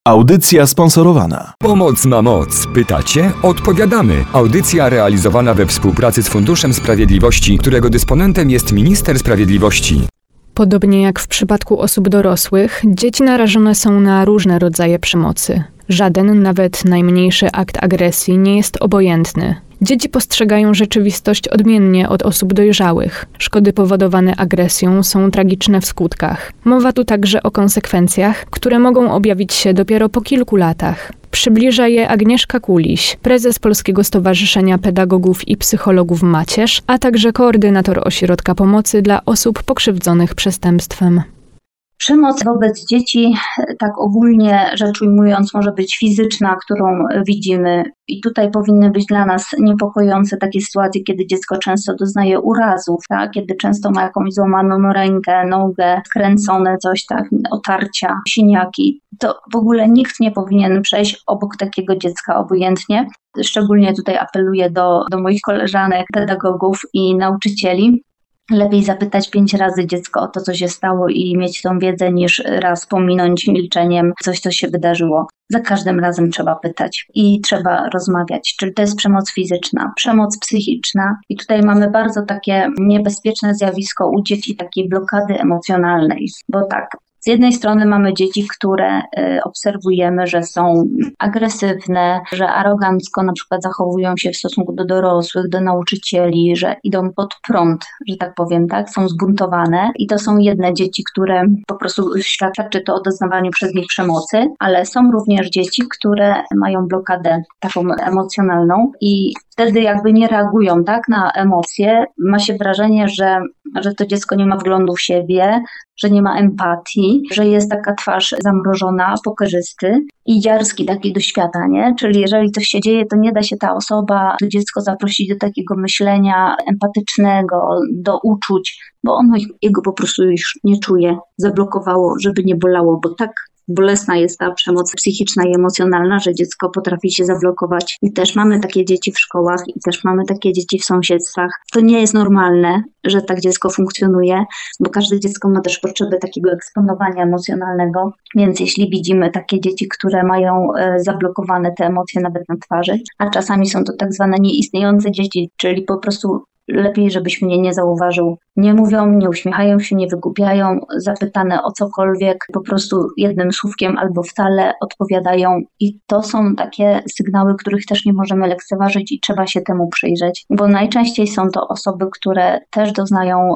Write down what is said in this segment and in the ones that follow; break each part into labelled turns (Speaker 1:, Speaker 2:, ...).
Speaker 1: Audycja sponsorowana.
Speaker 2: Pomoc ma moc. Pytacie? Odpowiadamy. Audycja realizowana we współpracy z Funduszem Sprawiedliwości, którego dysponentem jest Minister Sprawiedliwości.
Speaker 3: Podobnie jak w przypadku osób dorosłych, dzieci narażone są na różne rodzaje przemocy. Żaden, nawet najmniejszy akt agresji nie jest obojętny. Dzieci postrzegają rzeczywistość odmiennie od osób dojrzałych. Szkody powodowane agresją są tragiczne w skutkach. Mowa tu także o konsekwencjach, które mogą objawić się dopiero po kilku latach. Przybliża je Agnieszka Kuliś, prezes Polskiego Stowarzyszenia Pedagogów i Psychologów Macierz, a także koordynator Ośrodka Pomocy dla Osób Pokrzywdzonych Przestępstwem.
Speaker 4: Przemoc wobec dzieci, tak ogólnie rzecz ujmując, może być fizyczna, którą widzimy. I tutaj powinny być dla nas niepokojące takie sytuacje, kiedy dziecko często doznaje urazów, tak? Kiedy często ma jakąś złamaną rękę, nogę, skręcone coś, tak? Otarcia, siniaki. To w ogóle nikt nie powinien przejść obok takiego dziecka obojętnie. Szczególnie tutaj apeluję do moich koleżanek, pedagogów i nauczycieli. Lepiej zapytać 5 razy dziecko o to, co się stało i mieć tą wiedzę, niż raz pominąć milczeniem coś, co się wydarzyło. Za każdym razem trzeba pytać i trzeba rozmawiać. Czyli to jest przemoc fizyczna, przemoc psychiczna i tutaj mamy bardzo takie niebezpieczne zjawisko u dzieci takiej blokady emocjonalnej, bo tak, z jednej strony mamy dzieci, które obserwujemy, że są agresywne, że arogancko na przykład zachowują się w stosunku do dorosłych, do nauczycieli, że idą pod prąd, że tak powiem, tak, są zbuntowane i to są jedne dzieci, które po prostu świadczy to o doznawaniu przez nich przemocy, ale są również dzieci, które mają blokadę taką emocjonalną i wtedy jakby nie reagują tak na emocje. Ma się wrażenie, że to dziecko nie ma wglądu w siebie, że nie ma empatii, że jest taka twarz zamrożona, pokerzysty i dziarski taki do świata, nie? Czyli jeżeli coś się dzieje, to nie da się ta osoba, to dziecko zaprosić do takiego myślenia empatycznego, do uczuć, bo ono jego po prostu już nie czuje, zablokowało, żeby nie bolało, bo tak bolesna jest ta przemoc psychiczna i emocjonalna, że dziecko potrafi się zablokować. I też mamy takie dzieci w szkołach i też mamy takie dzieci w sąsiedztwach. To nie jest normalne, że tak dziecko funkcjonuje, bo każde dziecko ma też potrzebę takiego eksponowania emocjonalnego. Więc jeśli widzimy takie dzieci, które mają zablokowane te emocje nawet na twarzy, a czasami są to tak zwane nieistniejące dzieci, czyli po prostu lepiej, żebyś mnie nie zauważył. Nie mówią, nie uśmiechają się, nie wygłupiają, zapytane o cokolwiek, po prostu jednym słówkiem albo wcale odpowiadają. I to są takie sygnały, których też nie możemy lekceważyć i trzeba się temu przyjrzeć, bo najczęściej są to osoby, które też doznają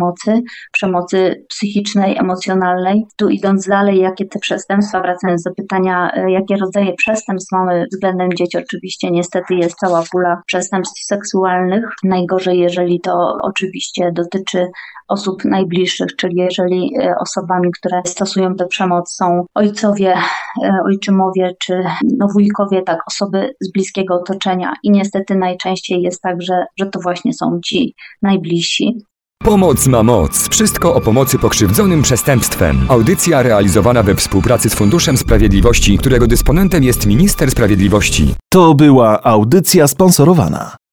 Speaker 4: przemocy psychicznej, emocjonalnej. Tu idąc dalej, jakie te przestępstwa, wracając do pytania, jakie rodzaje przestępstw mamy względem dzieci, oczywiście niestety jest cała pula przestępstw seksualnych. Najgorzej, jeżeli to oczywiście dotyczy osób najbliższych, czyli jeżeli osobami, które stosują tę przemoc są ojcowie, ojczymowie czy wujkowie, tak, osoby z bliskiego otoczenia i niestety najczęściej jest tak, że to właśnie są ci najbliżsi.
Speaker 2: Pomoc ma moc. Wszystko o pomocy pokrzywdzonym przestępstwem. Audycja realizowana we współpracy z Funduszem Sprawiedliwości, którego dysponentem jest Minister Sprawiedliwości.
Speaker 1: To była audycja sponsorowana.